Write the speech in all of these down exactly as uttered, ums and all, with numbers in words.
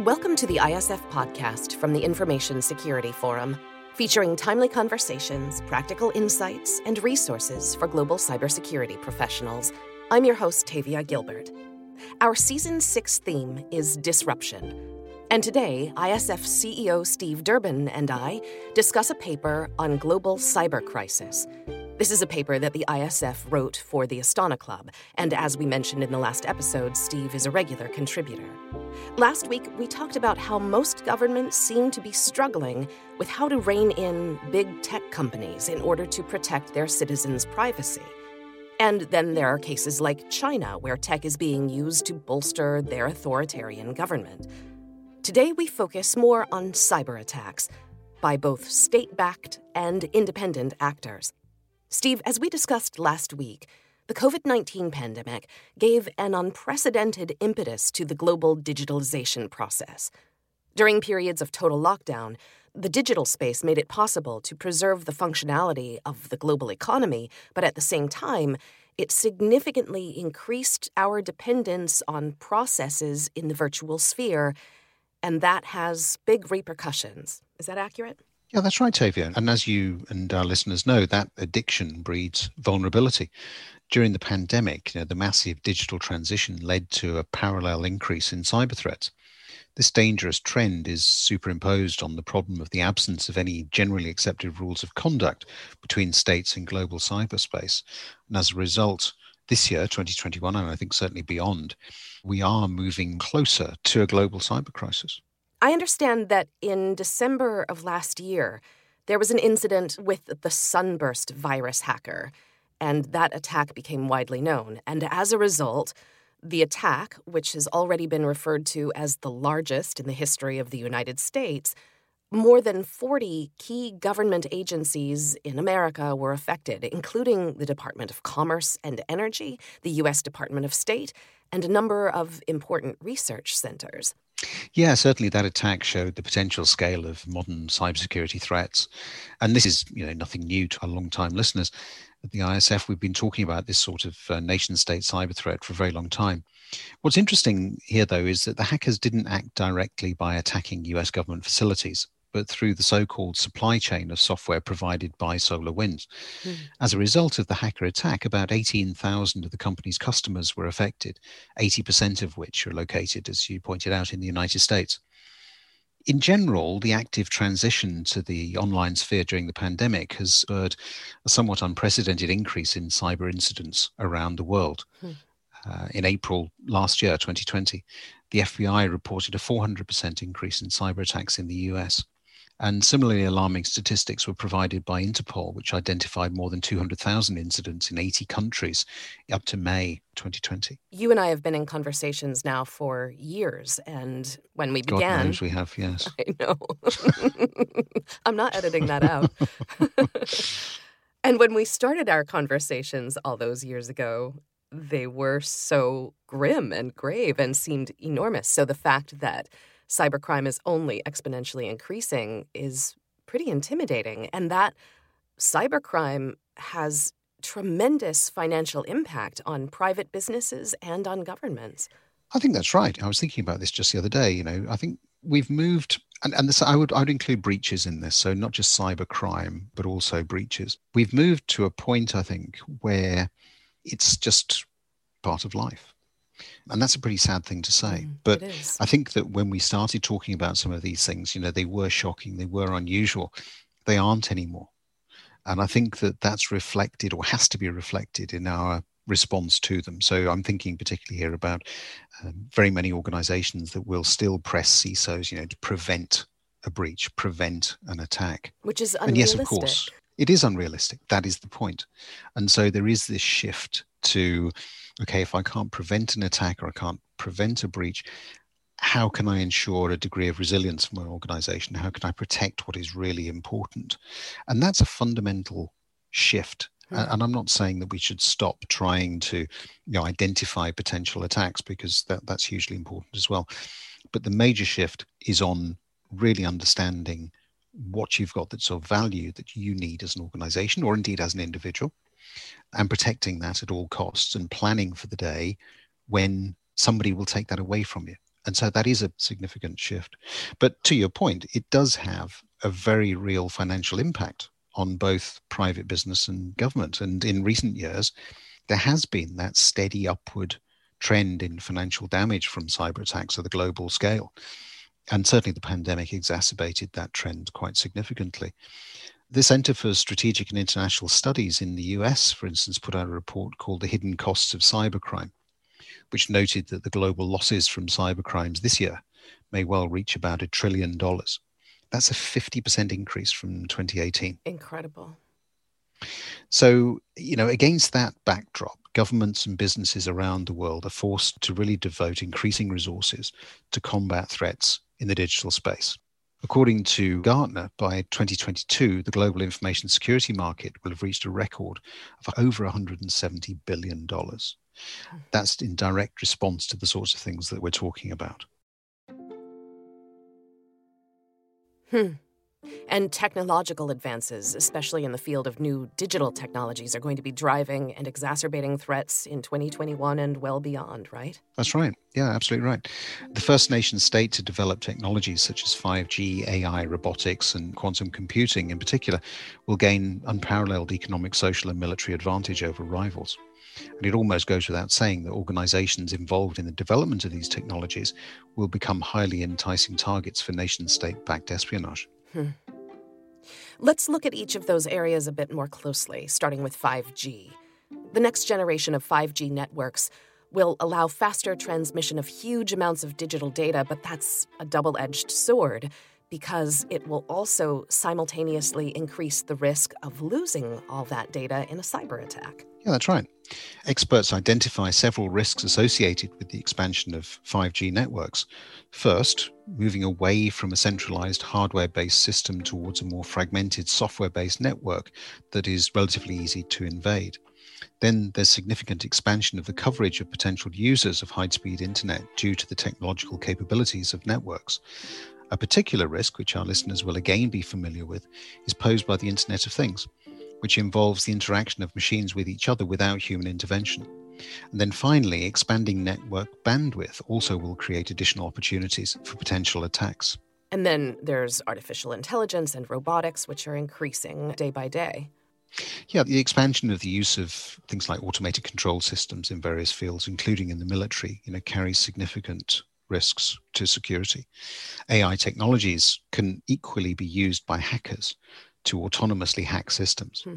Welcome to the I S F podcast from the Information Security Forum, featuring timely conversations, practical insights, and resources for global cybersecurity professionals. I'm your host, Tavia Gilbert. Our Season six theme is Disruption. And today, I S F C E O Steve Durbin and I discuss a paper on global cyber crisis. This is a paper that the I S F wrote for the Astana Club, and as we mentioned in the last episode, Steve is a regular contributor. Last week, we talked about how most governments seem to be struggling with how to rein in big tech companies in order to protect their citizens' privacy. And then there are cases like China, where tech is being used to bolster their authoritarian government. Today, we focus more on cyber attacks by both state-backed and independent actors. Steve, as we discussed last week, the covid nineteen pandemic gave an unprecedented impetus to the global digitalization process. During periods of total lockdown, the digital space made it possible to preserve the functionality of the global economy, but at the same time, it significantly increased our dependence on processes in the virtual sphere, and that has big repercussions. Is that accurate? Yeah, that's right, Tavia. And as you and our listeners know, that addiction breeds vulnerability. During the pandemic, you know, the massive digital transition led to a parallel increase in cyber threats. This dangerous trend is superimposed on the problem of the absence of any generally accepted rules of conduct between states in global cyberspace. And as a result, this year, twenty twenty-one, and I think certainly beyond, we are moving closer to a global cyber crisis. I understand that in December of last year, there was an incident with the Sunburst virus hacker, and that attack became widely known. And as a result, the attack, which has already been referred to as the largest in the history of the United States, more than forty key government agencies in America were affected, including the Department of Commerce and Energy, the U S Department of State, and a number of important research centers. Yeah, certainly that attack showed the potential scale of modern cybersecurity threats. And this is, you know, nothing new to our long-time listeners. At the I S F, we've been talking about this sort of uh, nation-state cyber threat for a very long time. What's interesting here, though, is that the hackers didn't act directly by attacking U S government facilities, but through the so-called supply chain of software provided by SolarWinds. Mm. As a result of the hacker attack, about eighteen thousand of the company's customers were affected, eighty percent of which are located, as you pointed out, in the United States. In general, the active transition to the online sphere during the pandemic has spurred a somewhat unprecedented increase in cyber incidents around the world. Mm. Uh, in April last year, twenty twenty, the F B I reported a four hundred percent increase in cyber attacks in the U S. And similarly alarming statistics were provided by Interpol, which identified more than two hundred thousand incidents in eighty countries up to May twenty twenty. You and I have been in conversations now for years, and when we began... God knows we have, yes. I know. I'm not editing that out. And when we started our conversations all those years ago, they were so grim and grave and seemed enormous. So the fact that cybercrime is only exponentially increasing is pretty intimidating. And that cybercrime has tremendous financial impact on private businesses and on governments. I think that's right. I was thinking about this just the other day. You know, I think we've moved, and, and this, I would I would include breaches in this, so not just cybercrime, but also breaches. We've moved to a point, I think, where it's just part of life. And that's a pretty sad thing to say. Mm, but I think that when we started talking about some of these things, you know, they were shocking, they were unusual. They aren't anymore. And I think that that's reflected or has to be reflected in our response to them. So I'm thinking particularly here about um, very many organizations that will still press C I S Os, you know, to prevent a breach, prevent an attack. Which is unrealistic. And yes, of course, it is unrealistic. That is the point. And so there is this shift to, okay, if I can't prevent an attack or I can't prevent a breach, how can I ensure a degree of resilience for my organization? How can I protect what is really important? And that's a fundamental shift. Mm-hmm. And I'm not saying that we should stop trying to, you know, identify potential attacks, because that, that's hugely important as well. But the major shift is on really understanding what you've got that's of value that you need as an organization or indeed as an individual, and protecting that at all costs and planning for the day when somebody will take that away from you. And so that is a significant shift. But to your point, it does have a very real financial impact on both private business and government. And in recent years, there has been that steady upward trend in financial damage from cyber attacks at the global scale. And certainly the pandemic exacerbated that trend quite significantly. The Center for Strategic and International Studies in the U S, for instance, put out a report called The Hidden Costs of Cybercrime, which noted that the global losses from cybercrimes this year may well reach about a trillion dollars. That's a fifty percent increase from twenty eighteen. Incredible. So, you know, against that backdrop, governments and businesses around the world are forced to really devote increasing resources to combat threats in the digital space. According to Gartner, by twenty twenty-two, the global information security market will have reached a record of over one hundred seventy billion dollars. That's in direct response to the sorts of things that we're talking about. Hmm. And technological advances, especially in the field of new digital technologies, are going to be driving and exacerbating threats in twenty twenty-one and well beyond, right? That's right. Yeah, absolutely right. The first nation state to develop technologies such as five G, A I, robotics, and quantum computing in particular will gain unparalleled economic, social, and military advantage over rivals. And it almost goes without saying that organizations involved in the development of these technologies will become highly enticing targets for nation-state-backed espionage. Hmm. Let's look at each of those areas a bit more closely, starting with five G. The next generation of five G networks will allow faster transmission of huge amounts of digital data, but that's a double-edged sword because it will also simultaneously increase the risk of losing all that data in a cyber attack. Yeah, that's right. Experts identify several risks associated with the expansion of five G networks. First, moving away from a centralized hardware-based system towards a more fragmented software-based network that is relatively easy to invade. Then there's significant expansion of the coverage of potential users of high-speed internet due to the technological capabilities of networks. A particular risk, which our listeners will again be familiar with, is posed by the Internet of Things, which involves the interaction of machines with each other without human intervention. And then finally, expanding network bandwidth also will create additional opportunities for potential attacks. And then there's artificial intelligence and robotics, which are increasing day by day. Yeah, the expansion of the use of things like automated control systems in various fields, including in the military, you know, carries significant risks to security. A I technologies can equally be used by hackers to autonomously hack systems. Hmm.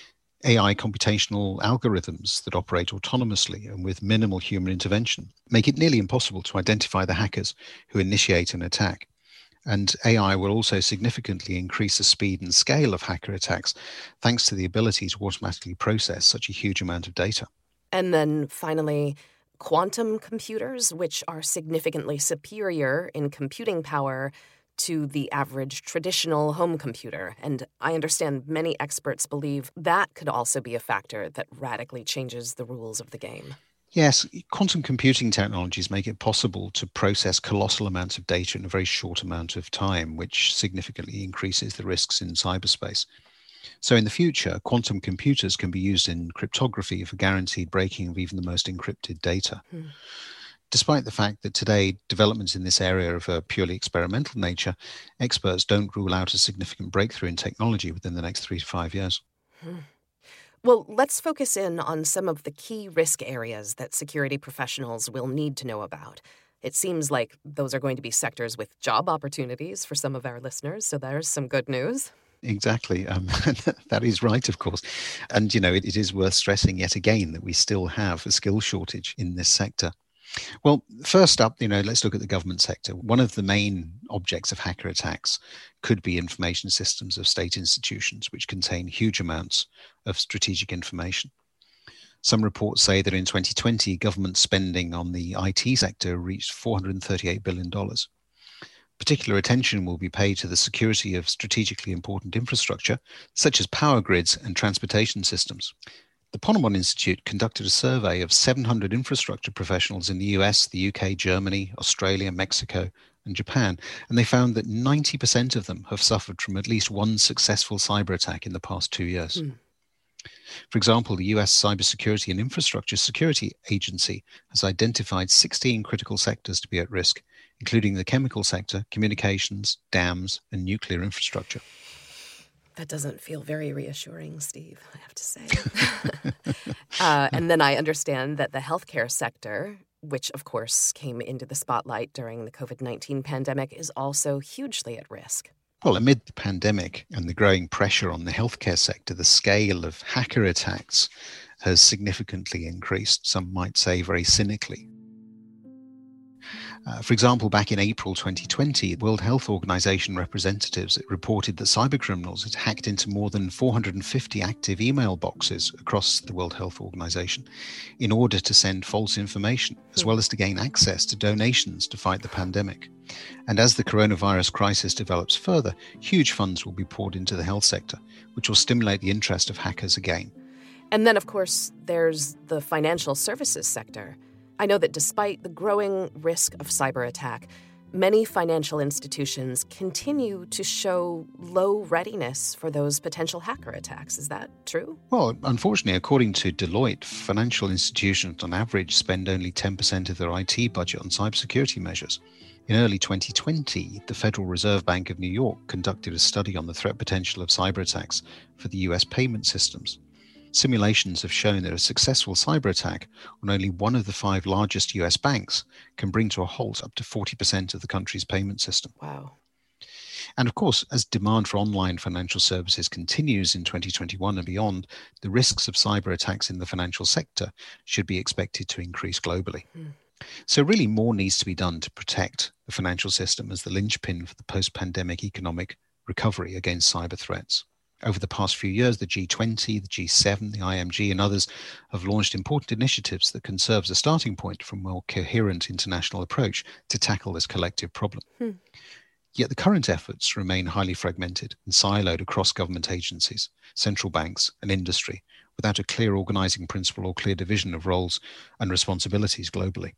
A I computational algorithms that operate autonomously and with minimal human intervention make it nearly impossible to identify the hackers who initiate an attack. And A I will also significantly increase the speed and scale of hacker attacks thanks to the ability to automatically process such a huge amount of data. And then finally, quantum computers, which are significantly superior in computing power to the average traditional home computer. And I understand many experts believe that could also be a factor that radically changes the rules of the game. Yes, quantum computing technologies make it possible to process colossal amounts of data in a very short amount of time, which significantly increases the risks in cyberspace. So in the future, quantum computers can be used in cryptography for guaranteed breaking of even the most encrypted data. Hmm. Despite the fact that today developments in this area are of a purely experimental nature, experts don't rule out a significant breakthrough in technology within the next three to five years. Hmm. Well, let's focus in on some of the key risk areas that security professionals will need to know about. It seems like those are going to be sectors with job opportunities for some of our listeners, so there's some good news. Exactly. Um, that is right, of course. And, you know, it, it is worth stressing yet again that we still have a skill shortage in this sector. Well, first up, you know, let's look at the government sector. One of the main objects of hacker attacks could be information systems of state institutions, which contain huge amounts of strategic information. Some reports say that in twenty twenty, government spending on the I T sector reached four hundred thirty-eight billion dollars. Particular attention will be paid to the security of strategically important infrastructure, such as power grids and transportation systems. The Ponemon Institute conducted a survey of seven hundred infrastructure professionals in the U S, the U K, Germany, Australia, Mexico, and Japan, and they found that ninety percent of them have suffered from at least one successful cyber attack in the past two years. Mm. For example, the U S Cybersecurity and Infrastructure Security Agency has identified sixteen critical sectors to be at risk, including the chemical sector, communications, dams, and nuclear infrastructure. That doesn't feel very reassuring, Steve, I have to say. uh, and then I understand that the healthcare sector, which of course came into the spotlight during the COVID nineteen pandemic, is also hugely at risk. Well, amid the pandemic and the growing pressure on the healthcare sector, the scale of hacker attacks has significantly increased, some might say very cynically. Uh, for example, back in April twenty twenty, World Health Organization representatives reported that cybercriminals had hacked into more than four hundred fifty active email boxes across the World Health Organization in order to send false information, as well as to gain access to donations to fight the pandemic. And as the coronavirus crisis develops further, huge funds will be poured into the health sector, which will stimulate the interest of hackers again. And then, of course, there's the financial services sector. I know that despite the growing risk of cyber attack, many financial institutions continue to show low readiness for those potential hacker attacks. Is that true? Well, unfortunately, according to Deloitte, financial institutions on average spend only ten percent of their I T budget on cybersecurity measures. In early twenty twenty, the Federal Reserve Bank of New York conducted a study on the threat potential of cyber attacks for the U S payment systems. Simulations have shown that a successful cyber attack on only one of the five largest U S banks can bring to a halt up to forty percent of the country's payment system. Wow. And of course, as demand for online financial services continues in twenty twenty-one and beyond, the risks of cyber attacks in the financial sector should be expected to increase globally. Hmm. So really more needs to be done to protect the financial system as the linchpin for the post-pandemic economic recovery against cyber threats. Over the past few years, the G twenty, the G seven, the I M G and others have launched important initiatives that can serve as a starting point for a more coherent international approach to tackle this collective problem. Hmm. Yet the current efforts remain highly fragmented and siloed across government agencies, central banks and industry, without a clear organizing principle or clear division of roles and responsibilities globally.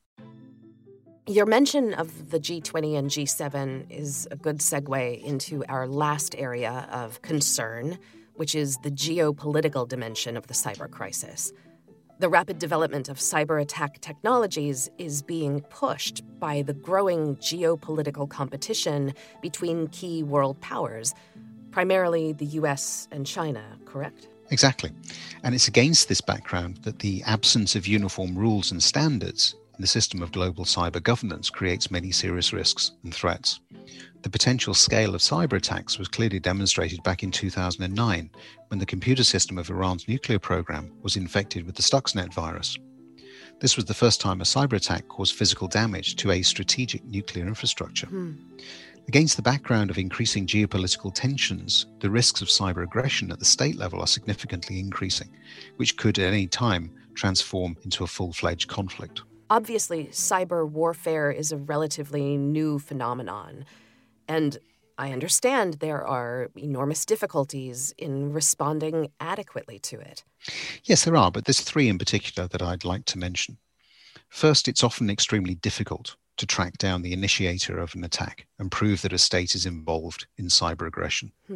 Your mention of the G twenty and G seven is a good segue into our last area of concern, which is the geopolitical dimension of the cyber crisis. The rapid development of cyber attack technologies is being pushed by the growing geopolitical competition between key world powers, primarily the U S and China, correct? Exactly. And it's against this background that the absence of uniform rules and standards the system of global cyber governance creates many serious risks and threats. The potential scale of cyber attacks was clearly demonstrated back in two thousand nine when the computer system of Iran's nuclear program was infected with the Stuxnet virus. This was the first time a cyber attack caused physical damage to a strategic nuclear infrastructure. Hmm. Against the background of increasing geopolitical tensions, the risks of cyber aggression at the state level are significantly increasing, which could at any time transform into a full-fledged conflict. Obviously, cyber warfare is a relatively new phenomenon, and I understand there are enormous difficulties in responding adequately to it. Yes, there are, but there's three in particular that I'd like to mention. First, it's often extremely difficult to track down the initiator of an attack and prove that a state is involved in cyber aggression. Hmm.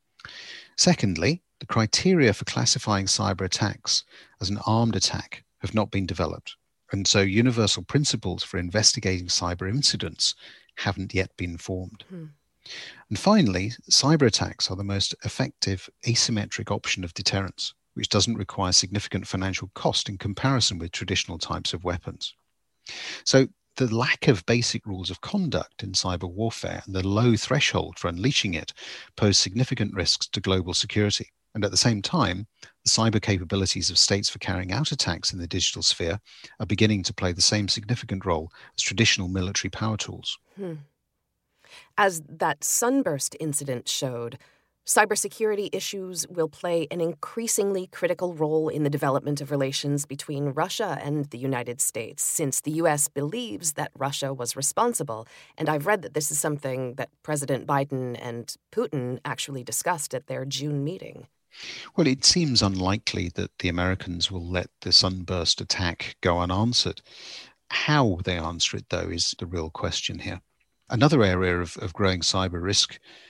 Secondly, the criteria for classifying cyber attacks as an armed attack have not been developed. And so universal principles for investigating cyber incidents haven't yet been formed. Hmm. And finally, cyber attacks are the most effective asymmetric option of deterrence, which doesn't require significant financial cost in comparison with traditional types of weapons. So the lack of basic rules of conduct in cyber warfare and the low threshold for unleashing it pose significant risks to global security. And at the same time, the cyber capabilities of states for carrying out attacks in the digital sphere are beginning to play the same significant role as traditional military power tools. Hmm. As that Sunburst incident showed, cybersecurity issues will play an increasingly critical role in the development of relations between Russia and the United States, since the U S believes that Russia was responsible. And I've read that this is something that President Biden and Putin actually discussed at their June meeting. Well, it seems unlikely that the Americans will let the Sunburst attack go unanswered. How they answer it, though, is the real question here. Another area of, of growing cyber risk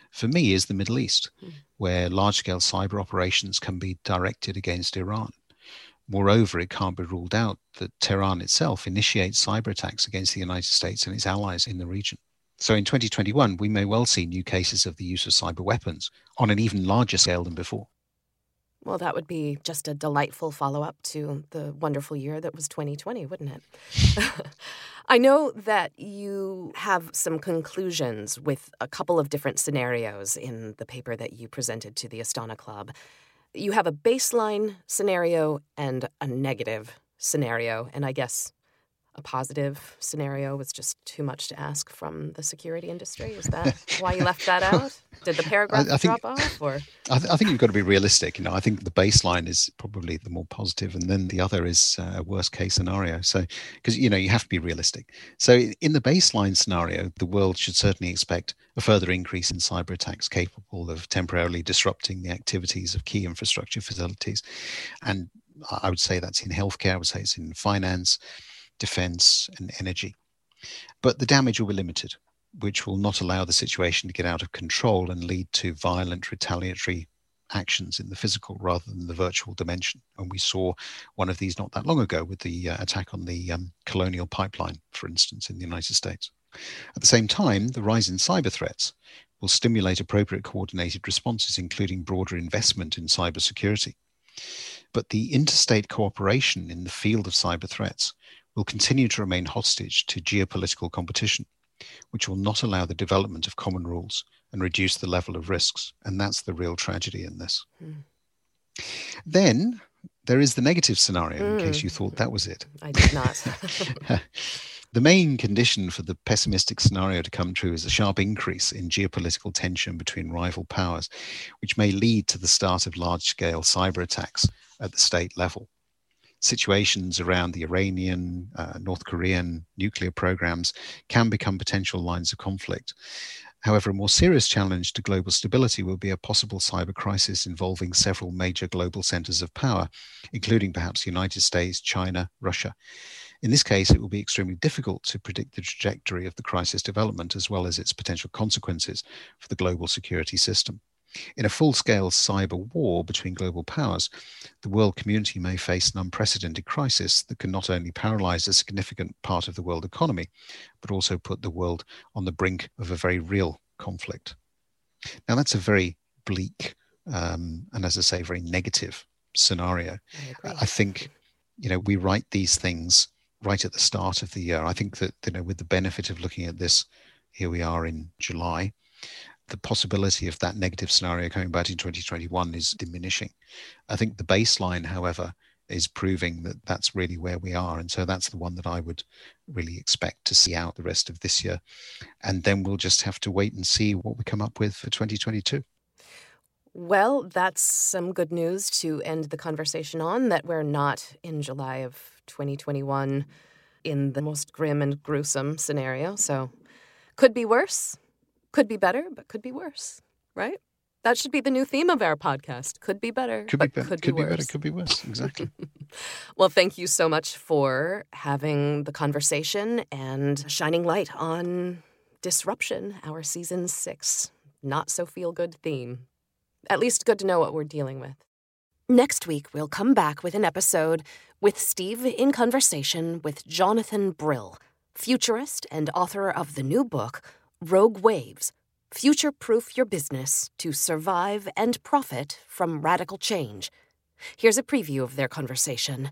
for me, is the Middle East, mm. where large-scale cyber operations can be directed against Iran. Moreover, it can't be ruled out that Tehran itself initiates cyber attacks against the United States and its allies in the region. So in twenty twenty-one, we may well see new cases of the use of cyber weapons on an even larger scale than before. Well, that would be just a delightful follow-up to the wonderful year that was twenty twenty, wouldn't it? I know that you have some conclusions with a couple of different scenarios in the paper that you presented to the Astana Club. You have a baseline scenario and a negative scenario, and I guess a positive scenario was just too much to ask from the security industry. Is that why you left that out? Did the paragraph I, I think, drop off? Or I, th- I think you've got to be realistic. You know, I think the baseline is probably the more positive, and then the other is a worst case scenario. So, because you know, you have to be realistic. So, in the baseline scenario, the world should certainly expect a further increase in cyber attacks capable of temporarily disrupting the activities of key infrastructure facilities, and I would say that's in healthcare. I would say it's in finance, defense, and energy. But the damage will be limited, which will not allow the situation to get out of control and lead to violent retaliatory actions in the physical rather than the virtual dimension. And we saw one of these not that long ago with the uh, attack on the um, Colonial Pipeline, for instance, in the United States. At the same time, the rise in cyber threats will stimulate appropriate coordinated responses, including broader investment in cybersecurity. But the interstate cooperation in the field of cyber threats will continue to remain hostage to geopolitical competition, which will not allow the development of common rules and reduce the level of risks. And that's the real tragedy in this. Mm. Then there is the negative scenario, mm. in case you thought that was it. I did not. The main condition for the pessimistic scenario to come true is a sharp increase in geopolitical tension between rival powers, which may lead to the start of large-scale cyber attacks at the state level. Situations around the Iranian, uh, North Korean nuclear programs can become potential lines of conflict. However, a more serious challenge to global stability will be a possible cyber crisis involving several major global centers of power, including perhaps the United States, China, Russia. In this case, it will be extremely difficult to predict the trajectory of the crisis development as well as its potential consequences for the global security system. In a full-scale cyber war between global powers, the world community may face an unprecedented crisis that can not only paralyze a significant part of the world economy, but also put the world on the brink of a very real conflict. Now, that's a very bleak um, and, as I say, very negative scenario. I, I think, you know, we write these things right at the start of the year. I think that, you know, with the benefit of looking at this, here we are in July, the possibility of that negative scenario coming back in twenty twenty-one is diminishing. I think the baseline, however, is proving that that's really where we are. And so that's the one that I would really expect to see out the rest of this year. And then we'll just have to wait and see what we come up with for twenty twenty-two. Well, that's some good news to end the conversation on, that we're not in July of twenty twenty-one in the most grim and gruesome scenario. So could be worse. Could be better, but could be worse, right? That should be the new theme of our podcast. Could be better, could but be be- could, could be, be worse. better, could be worse. Exactly. Well, thank you so much for having the conversation and shining light on Disruption, our season six not so feel-good theme. At least good to know what we're dealing with. Next week, we'll come back with an episode with Steve in conversation with Jonathan Brill, futurist and author of the new book, Rogue Waves, Future-Proof Your Business to Survive and Profit from Radical Change. Here's a preview of their conversation.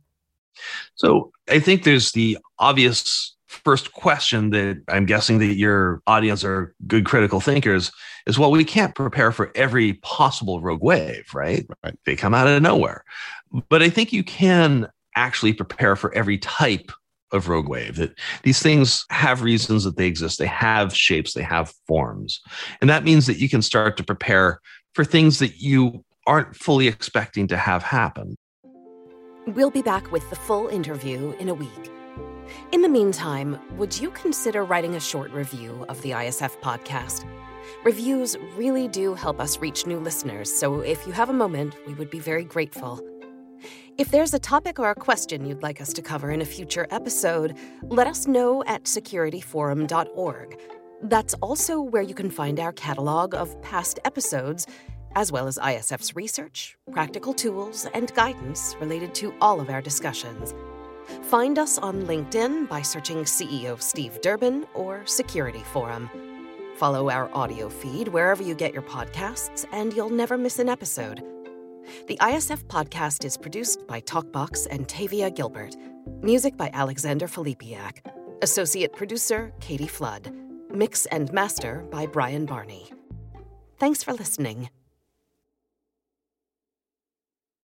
So I think there's the obvious first question that I'm guessing that your audience are good critical thinkers is, well, we can't prepare for every possible rogue wave, right? Right. They come out of nowhere. But I think you can actually prepare for every type of rogue wave, that these things have reasons that they exist. They have shapes, they have forms. And that means that you can start to prepare for things that you aren't fully expecting to have happen. We'll be back with the full interview in a week. In the meantime, would you consider writing a short review of the I S F podcast? Reviews really do help us reach new listeners, so if you have a moment, we would be very grateful. If there's a topic or a question you'd like us to cover in a future episode, let us know at security forum dot org. That's also where you can find our catalog of past episodes, as well as I S F's research, practical tools, and guidance related to all of our discussions. Find us on LinkedIn by searching C E O Steve Durbin or Security Forum. Follow our audio feed wherever you get your podcasts, and you'll never miss an episode. The I S F podcast is produced by Talkbox and Tavia Gilbert. Music by Alexander Filipiak. Associate producer, Katie Flood. Mix and master by Brian Barney. Thanks for listening.